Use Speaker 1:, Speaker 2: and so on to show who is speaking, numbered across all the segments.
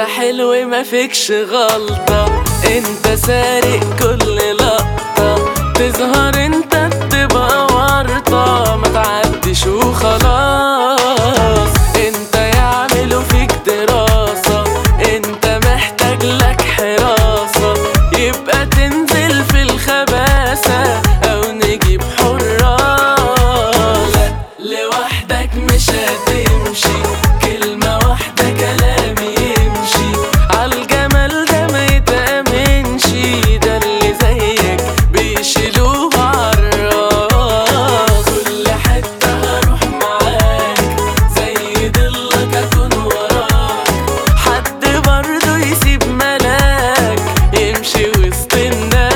Speaker 1: حلو ما فيكش غلطة، انت سارق كل لقطة، تظهر انت بتبقى ورطة، ما تعديش وخلاص. انت يعملوا فيك دراسة، انت محتاج لك حراسة، يبقى تنزل في الخباثة او نجيب حراس. لا لوحدك مش هتمشي، كلمة واحدة كلام يمشي، عالجمال ده ما يتأمنش، ده اللي زيك بيشيلوه عالراس. كل حتة هروح معاك، زي ضلك اكون وراك، حد برضو يسيب ملاك يمشي وسط الناس.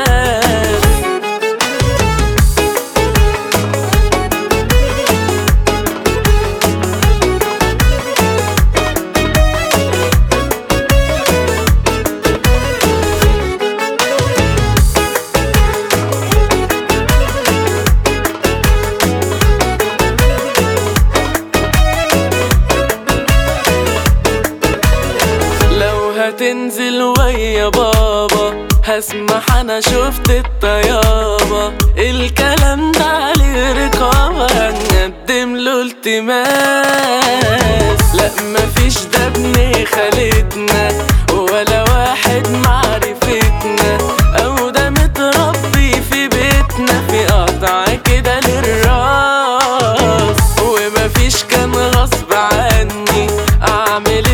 Speaker 1: هتنزل ويا بابا، هسمح انا شفت الطيابة، الكلام ده عليه رقابة، هنقدم له التماس. لا مفيش ده ابن خالتنا ولا واحد معرفتنا، او ده متربي في بيتنا في قطع كده للراس. ومفيش كان غصب عني اعمل